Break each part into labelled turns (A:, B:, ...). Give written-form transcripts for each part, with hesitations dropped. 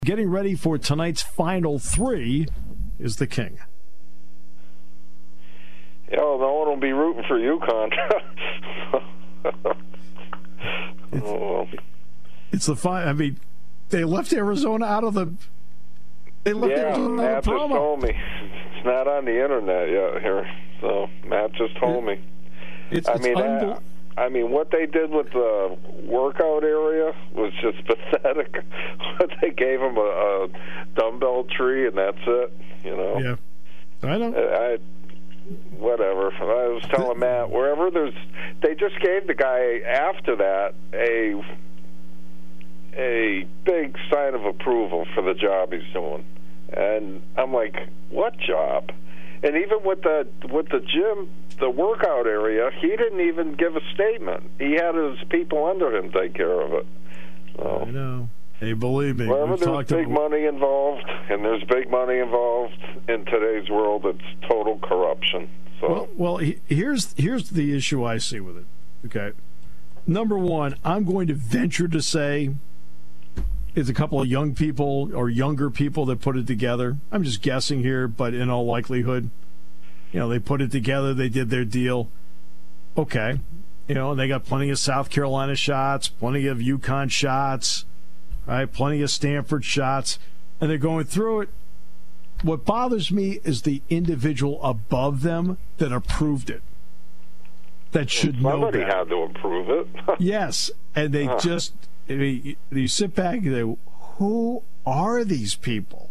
A: Getting ready for tonight's final three is the King.
B: Yeah, well, no one will be rooting for UConn.
A: It's the final. I mean, they left Arizona out of the. They left Arizona out of the promo.
B: Matt just told me. It's not on the internet yet here. So Matt just told me. I mean, what they did with the workout area was just pathetic. They gave them a dumbbell tree, and that's it. You know.
A: Yeah, I know.
B: Whatever. I was telling Matt, wherever they just gave the guy after that a big sign of approval for the job he's doing, and I'm like, what job? And even with the gym, the workout area, he didn't even give a statement. He had his people under him take care of it. So,
A: I know. Hey, believe me.
B: Wherever there's big money involved, and there's big money involved in today's world, it's total corruption. So.
A: Well, here's the issue I see with it. Okay, number one, I'm going to venture to say it's a couple of young people or younger people that put it together. I'm just guessing here, but in all likelihood, they put it together. They did their deal. Okay, and they got plenty of South Carolina shots, plenty of UConn shots. Right, plenty of Stanford shots, and they're going through it. What bothers me is the individual above them that approved it. That should know that.
B: Somebody had to approve it.
A: Yes, and they just you sit back and say, who are these people?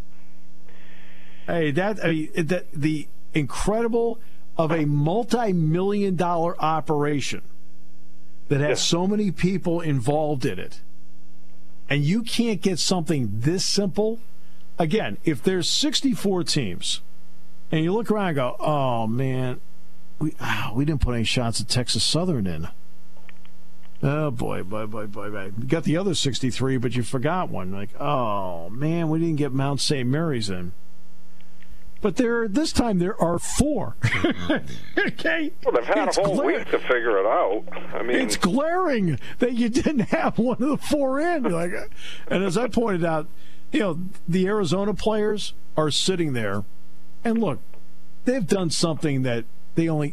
A: Hey, the incredible of a multi-million-dollar operation that has so many people involved in it. And you can't get something this simple. Again, if there's 64 teams, and you look around and go, oh, man, we didn't put any shots at Texas Southern in. Oh, boy. You got the other 63, but you forgot one. Like, oh, man, we didn't get Mount St. Mary's in. But this time there are 4. Okay?
B: Well, they've had a whole week to figure it out. I mean,
A: it's glaring that you didn't have one of the 4 in. And as I pointed out, the Arizona players are sitting there, and look, they've done something that they've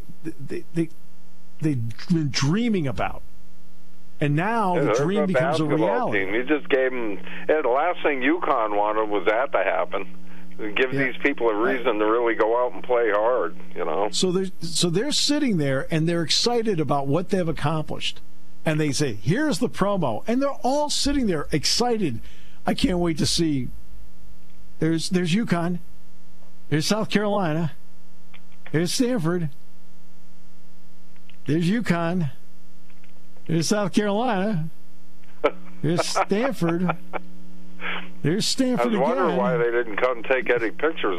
A: been dreaming about. And now the dream becomes a reality.
B: Team. You just gave them. The last thing UConn wanted was that to happen. Give these people a reason to really go out and play hard, So they're sitting there, and they're excited about what they've accomplished.
A: And they say, here's the promo. And they're all sitting there excited. I can't wait to see. There's UConn. There's South Carolina. There's Stanford. There's UConn. There's South Carolina. There's Stanford. There's Stanford again.
B: I was wondering why they didn't come and take any pictures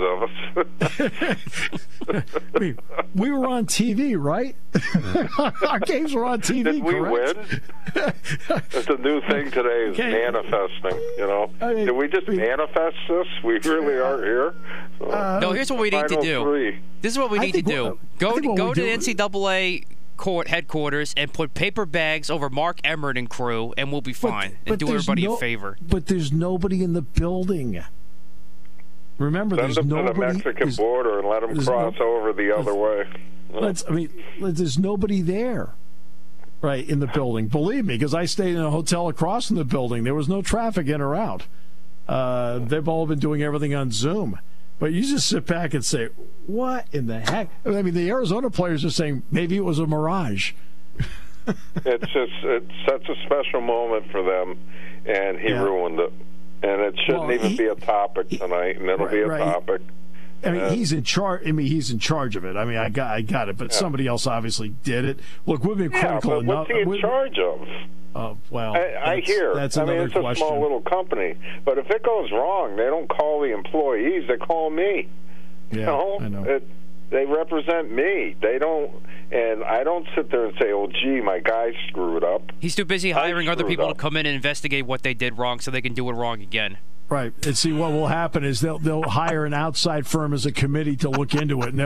B: of us.
A: we were on TV, right? Our games were on TV,
B: Did we
A: correct?
B: Win? That's a new thing today is manifesting, Did we just manifest this? We really are here? So,
C: no, here's what we need to do.
B: 3.
C: This is what we need to do. Go to the NCAA headquarters and put paper bags over Mark Emmert and crew, and we'll be fine. And do everybody a favor.
A: But there's nobody in the building. Remember,
B: there's nobody. Send them to the Mexican border and let them cross over the other way.
A: There's nobody there, right, in the building. Believe me, because I stayed in a hotel across from the building. There was no traffic in or out. They've all been doing everything on Zoom. But you just sit back and say, what in the heck? I mean, the Arizona players are saying maybe it was a mirage.
B: It's such a special moment for them, and he ruined it. And it shouldn't even be a topic tonight, and it'll be a topic.
A: I mean, he's in charge. He's in charge of it. I mean, I got it, but somebody else obviously did it. Look, we've been critical enough.
B: What's he in charge of? I hear.
A: That's
B: it's
A: question.
B: A small little company. But if it goes wrong, they don't call the employees. They call me.
A: Yeah, I know.
B: They represent me. They don't, and I don't sit there and say, "Oh, gee, my guy screwed up."
C: He's too busy hiring other people to come in and investigate what they did wrong, so they can do it wrong again.
A: Right, and see what will happen is they'll hire an outside firm as a committee to look into it,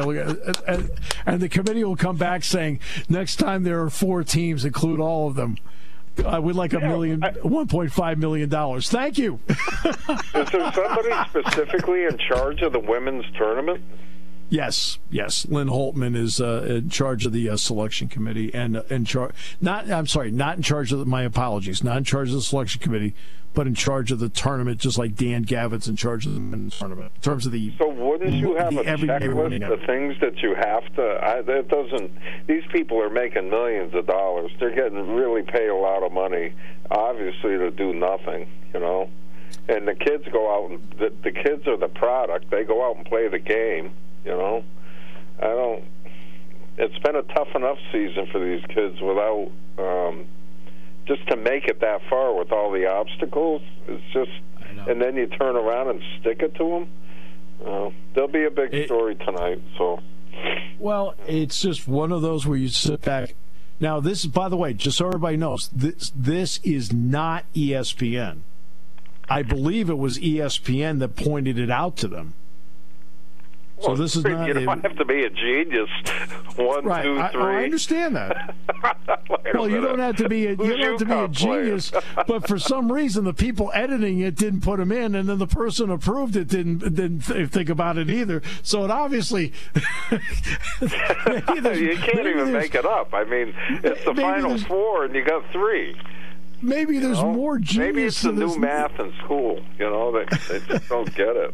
A: and the committee will come back saying, next time there are 4 teams, include all of them. We'd like $1.5 million. Thank you.
B: Is there somebody specifically in charge of the women's tournament?
A: Yes. Lynn Holtman is in charge of the selection committee and not in charge of not in charge of the selection committee, but in charge of the tournament, just like Dan Gavitt's in charge of the men's tournament. In terms of the
B: so wouldn't you have a checklist of things that you have to? That doesn't. These people are making millions of dollars. They're getting really paid a lot of money, obviously, to do nothing. And the kids go out and the kids are the product. They go out and play the game. It's been a tough enough season for these kids without just to make it that far with all the obstacles. It's just, and then you turn around and stick it to them. There'll be a big story tonight. So,
A: well, it's just one of those where you sit back. Now, this is, by the way, just so everybody knows, this is not ESPN. I believe it was ESPN that pointed it out to them. So this is not.
B: You don't have to be a genius.
A: Right.
B: 2, 3.
A: I understand that. Well, you don't have to be a genius, but for some reason the people editing it didn't put them in, and then the person approved it didn't think about it either. So it obviously
B: you can't even make it up. I mean, it's the Final Four, and you got 3.
A: Maybe there's more genius.
B: Maybe it's the new math in school. They just don't get it.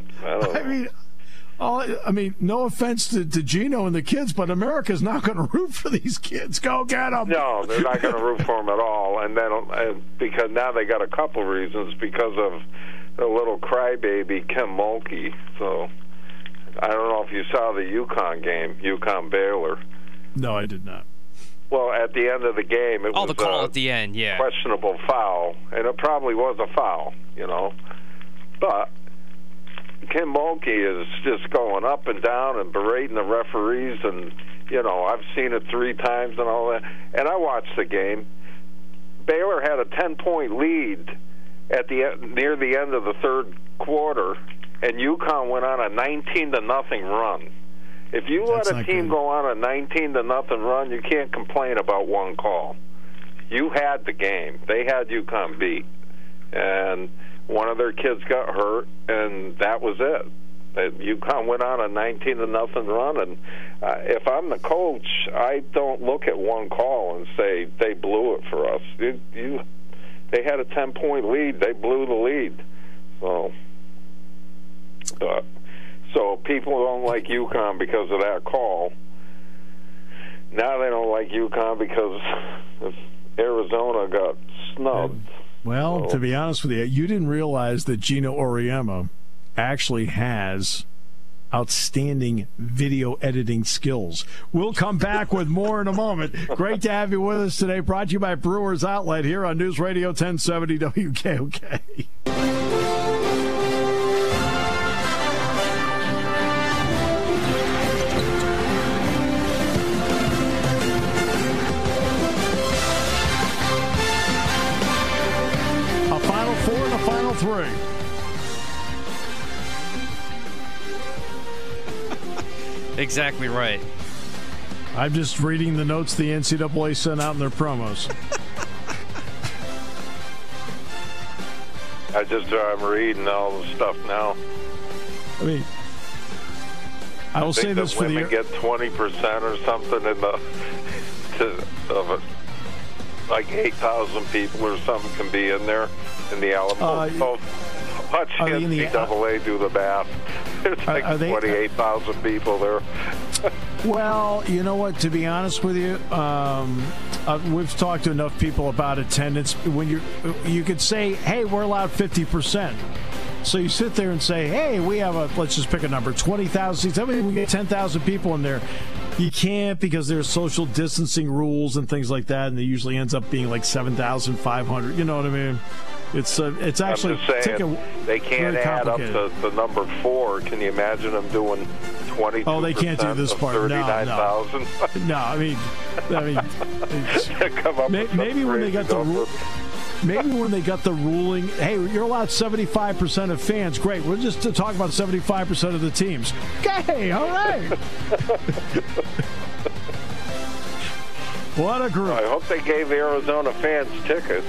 A: I mean, no offense to Gino and the kids, but America's not going to root for these kids. Go get them.
B: No, they're not going to root for them at all. And then because now they got a couple reasons because of the little crybaby Kim Mulkey. So I don't know if you saw the UConn game, UConn-Baylor.
A: No, I did not.
B: Well, at the end of the game, it was
C: the call at the end, yeah,
B: questionable foul, and it probably was a foul, but Kim Mulkey is just going up and down and berating the referees, and I've seen it 3 times and all that. And I watched the game. Baylor had a 10-point lead at near the end of the third quarter, and UConn went on a 19-0 run. If you let a team go on a 19-0 run, you can't complain about one call. You had the game. They had UConn beat, and one of their kids got hurt, and that was it. UConn went on a 19-0 run, and if I'm the coach, I don't look at one call and say they blew it for us. They had a 10-point lead. They blew the lead. So people don't like UConn because of that call. Now they don't like UConn because Arizona got snubbed.
A: Well, to be honest with you, you didn't realize that Gino Auriemma actually has outstanding video editing skills. We'll come back with more in a moment. Great to have you with us today. Brought to you by Brewers Outlet here on News Radio 1070 WKOK. Final 3.
C: Exactly right.
A: I'm just reading the notes the NCAA sent out in their promos.
B: I'm reading all the stuff now.
A: I mean, I will say this for the
B: women get 20% or something like 8,000 people or something can be in there in the Alamo. Watch NCAA do the math. It's like 28,000 people there.
A: Well, you know what? To be honest with you, we've talked to enough people about attendance. When you could say, "Hey, we're allowed 50%." So you sit there and say, "Hey, we have let's just pick a number, 20,000 seats. That means we get 10,000 people in there." You can't because there's social distancing rules and things like that, and it usually ends up being like 7,500. You know what I mean? It's actually
B: I'm just saying, they can't add up to the number 4. Can you imagine them doing 22%?
A: Oh, they can't do this part.
B: 39,000.
A: No, I mean, maybe when they got the rule. Maybe when they got the ruling, hey, you're allowed 75% of fans. Great. We're just to talk about 75% of the teams. Okay, all right. What a group.
B: I hope they gave Arizona fans tickets.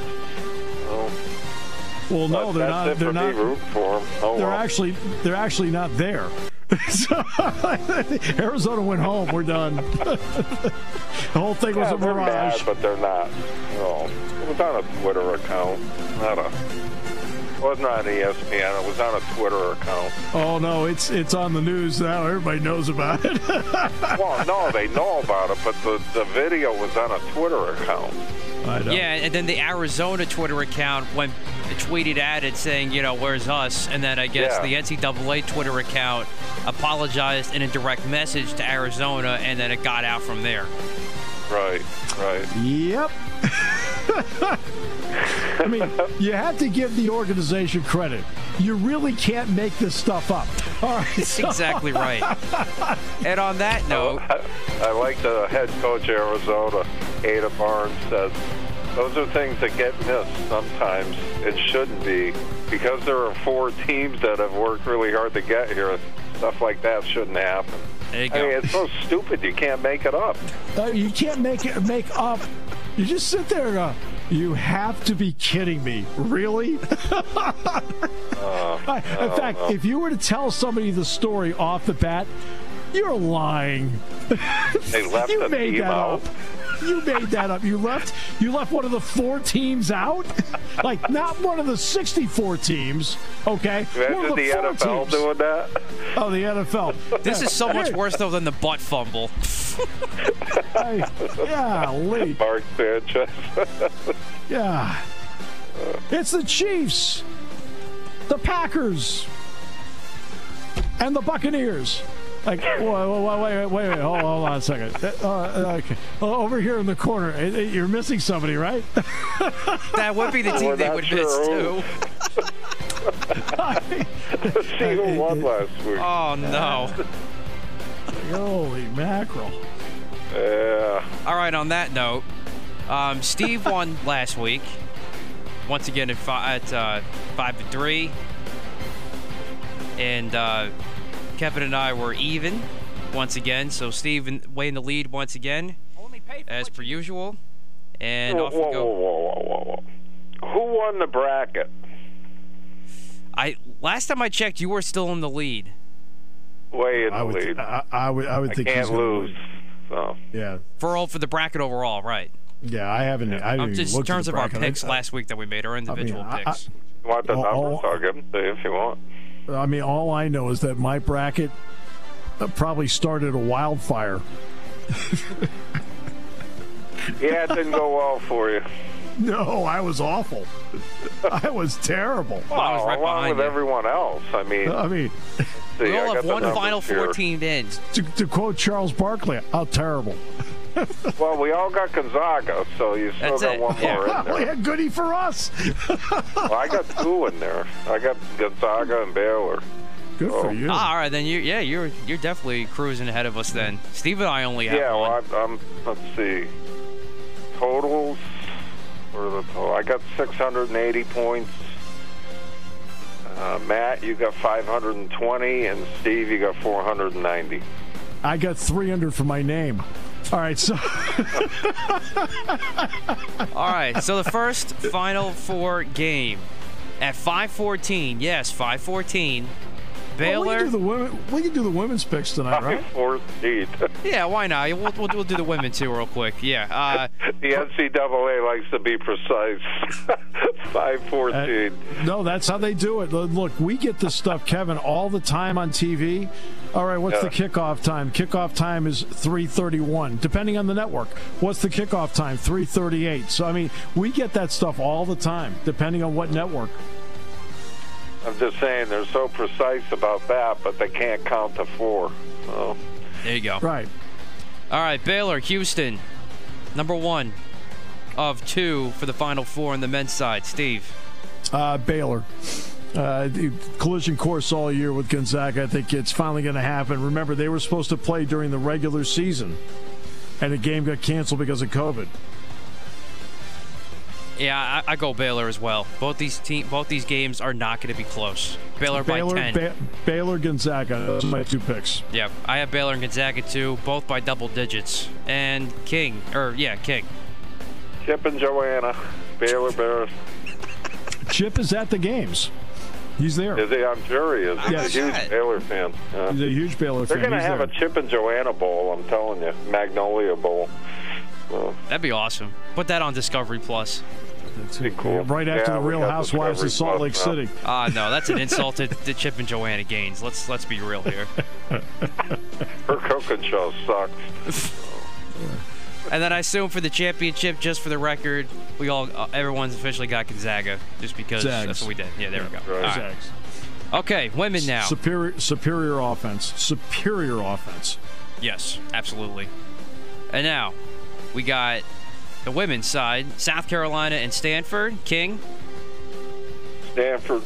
A: Well, no, they're not. They're not.
B: Root for them.
A: They're actually not there. So, Arizona went home. We're done. The whole thing was a mirage.
B: Mad, but they're not. No, it was on a Twitter account, It wasn't on ESPN. It was on a Twitter account.
A: Oh no, it's on the news now. Everybody knows about it.
B: Well, no, they know about it, but the video was on a Twitter account.
A: I know.
C: Yeah, and then the Arizona Twitter account tweeted at it saying, where's us? And then I guess the NCAA Twitter account apologized in a direct message to Arizona, and then it got out from there.
B: Right.
A: Yep. I mean, you have to give the organization credit. You really can't make this stuff up. All right.
C: Exactly right. And on that note,
B: I like the head coach of Arizona, Ada Barnes, says those are things that get missed sometimes. It shouldn't be. Because there are 4 teams that have worked really hard to get here, stuff like that shouldn't happen.
C: There you go.
B: I mean, it's so stupid you can't make it up.
A: You can't make up. You just sit there and go, you have to be kidding me. Really? In fact, if you were to tell somebody the story off the bat, you're lying.
B: They left
A: you
B: the
A: made
B: team
A: that
B: out.
A: up. You made that up. You left one of the 4 teams out? Like, not one of the 64 teams, okay?
B: Imagine the NFL
A: teams.
B: doing that.
A: Oh, the NFL.
C: This is so much worse, though, than the butt fumble.
A: Lee.
B: Mark Sanchez.
A: Yeah. It's the Chiefs, the Packers, and the Buccaneers. Like, wait, hold on a second. Okay. Over here in the corner, you're missing somebody, right?
C: That would be the team they would miss, too.
B: Let's see who won last week.
C: Oh, no.
A: Holy mackerel.
B: Yeah.
C: All right, on that note, Steve won last week. Once again at 5-3. And Kevin and I were even once again. So Steve way in the lead once again, as per usual. And off we go.
B: Whoa. Who won the bracket?
C: Last time I checked, you were still in the lead.
B: Way in the lead.
A: I would think
B: I can't lose. So.
A: Yeah.
C: For the bracket overall, right?
A: Yeah, I haven't. I didn't
C: just
A: look
C: in terms
A: at
C: of
A: the
C: our picks last week that we made, our individual picks.
B: You want the numbers? I'll give them to you if you want.
A: I mean, all I know is that my bracket probably started a wildfire.
B: Yeah, it didn't go well for you.
A: No, I was awful. I was terrible.
B: Well,
C: I was right
B: along with everyone else. I mean,
C: we all have one final 14 ends.
A: To quote Charles Barkley, how terrible.
B: Well, we all got Gonzaga, so you still got one more in there.
A: Well, yeah, goody for us.
B: Well, I got 2 in there. I got Gonzaga and Baylor.
A: Good for you.
C: All right, then you're definitely cruising ahead of us. Then Steve and I only have one.
B: Well, I'm let's see, totals. I got 680 points. Matt, you got 520, and Steve, you got 490.
A: I got 300 for my name. All right, so.
C: All right, so the first Final Four game at 5:14. Yes, 5:14. Baylor.
A: We can do the women's picks tonight, right?
B: 5:14.
C: Yeah, why not? We'll do the women too real quick. Yeah.
B: The NCAA likes to be precise. 5:14.
A: No, that's how they do it. Look, we get this stuff, Kevin, all the time on TV. All right, what's the kickoff time? Kickoff time is 3:31, depending on the network. What's the kickoff time? 3:38. So, I mean, we get that stuff all the time, depending on what network.
B: I'm just saying they're so precise about that, but they can't count to 4. So.
C: There you go.
A: Right.
C: All right, Baylor, Houston, number 1 of 2 for the Final Four on the men's side. Steve.
A: Baylor. Collision course all year with Gonzaga. I think it's finally going to happen. Remember, they were supposed to play during the regular season, and the game got canceled because of COVID.
C: Yeah, I go Baylor as well. Both these games are not going to be close. Baylor by 10.
A: Baylor, Gonzaga. Those are my 2 picks.
C: Yeah, I have Baylor and Gonzaga too, both by double digits. And King.
B: Chip and Joanna, Baylor Bears.
A: Chip is at the games. He's there.
B: Is he? I'm sure he is. He's a huge Baylor fan.
A: He's a huge Baylor fan.
B: They're going to have a Chip and Joanna Bowl, I'm telling you. Magnolia Bowl.
C: That'd be awesome. Put that on Discovery Plus.
A: That's cool. Right after the Real Housewives of Salt Lake City.
C: No, that's an insult to Chip and Joanna Gaines. Let's be real here.
B: Her cooking show sucks.
C: And then I assume for the championship, just for the record, everyone's officially got Gonzaga, just because that's what we did. Yeah, there we go.
B: Right.
A: Zags.
C: Okay, women now.
A: Superior offense. Superior offense.
C: Yes, absolutely. And now we got the women's side: South Carolina and Stanford. King.
B: Stanford.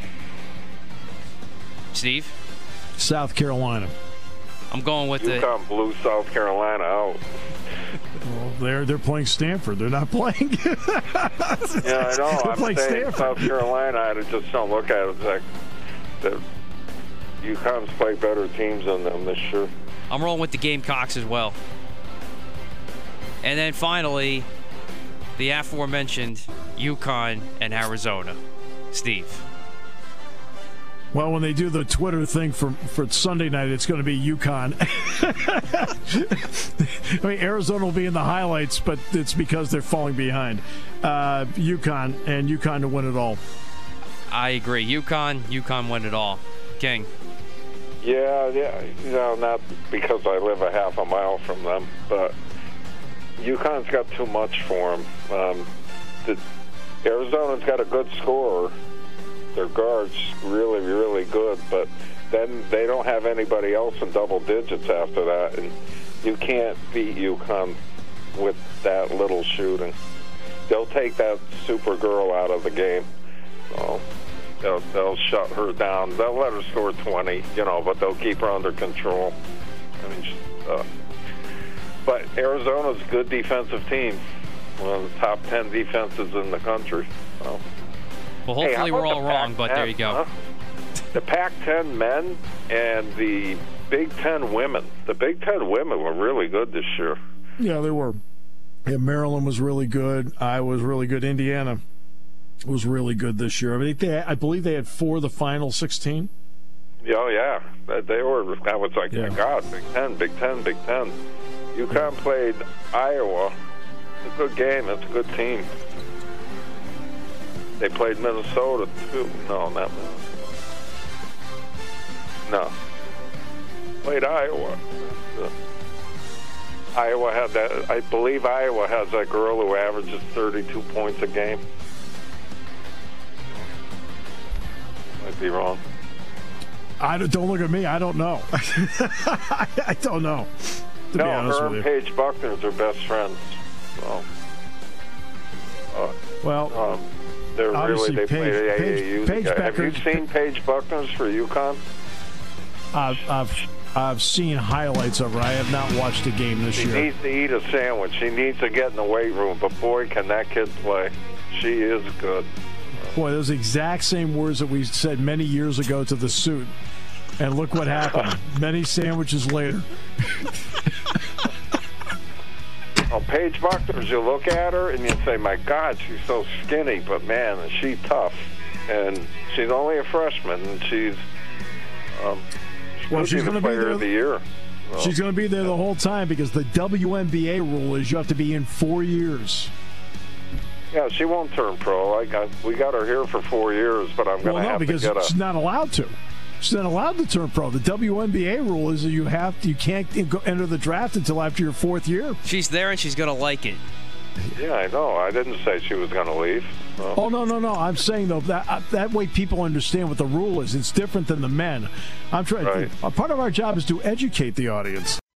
C: Steve.
A: South Carolina.
C: I'm going with
B: UConn blew South Carolina out.
A: Well, they're playing Stanford. They're not playing.
B: Yeah, I know. I'm saying Stanford. South Carolina. I just don't look at it. It's like the UConn's played better teams than them this year.
C: I'm rolling with the Gamecocks as well. And then finally, the aforementioned UConn and Arizona. Steve.
A: Well, when they do the Twitter thing for Sunday night, it's going to be UConn. I mean, Arizona will be in the highlights, but it's because they're falling behind. UConn to win it all.
C: I agree. UConn win it all. King.
B: Yeah. Not because I live a half a mile from them, but UConn's got too much for them. Arizona's got a good scorer. Their guard's really, really good, but then they don't have anybody else in double digits after that, and you can't beat UConn with that little shooting. They'll take that super girl out of the game. So they'll shut her down. They'll let her score 20, but they'll keep her under control. But Arizona's a good defensive team. One of the top 10 defenses in the country. So.
C: Well, hopefully we're all wrong, but there you go.
B: The Pac-10 men and the Big Ten women. The Big Ten women were really good this year.
A: Yeah, they were. Yeah, Maryland was really good. Iowa was really good. Indiana was really good this year. I believe they had 4 of the final 16.
B: Oh, yeah. They were. I was like, my God, Big Ten. UConn played Iowa. It's a good game. It's a good team. They played Minnesota, too. No, not Minnesota. No. Played Iowa. Iowa had that. I believe Iowa has that girl who averages 32 points a game. Might be wrong.
A: Don't look at me. I don't know. I don't know.
B: No, her and Paige Buckner's are best friends. They're really, they play the AAU. Have you seen Paige Buckner's for UConn?
A: I've seen highlights of her. I have not watched a game this year.
B: She needs to eat a sandwich. She needs to get in the weight room. But, boy, can that kid play. She is good.
A: Boy, those exact same words that we said many years ago to the suit. And look what happened. Many sandwiches later.
B: Paige Buckner's, you look at her and you say, my God, she's so skinny, but, man, is she tough. And she's only a freshman, and she's going to be the player of the year. Well,
A: she's going to be there the whole time because the WNBA rule is you have to be in 4 years.
B: Yeah, she won't turn pro. We got her here for 4 years, but I'm going to have to get
A: she's not allowed to. She's not allowed to turn pro. The WNBA rule is that you can't enter the draft until after your 4th year.
C: She's there and she's going to like it.
B: Yeah, I know. I didn't say she was going to leave. So.
A: Oh, no. I'm saying, though, that way people understand what the rule is. It's different than the men. I'm trying. Right. Part of our job is to educate the audience.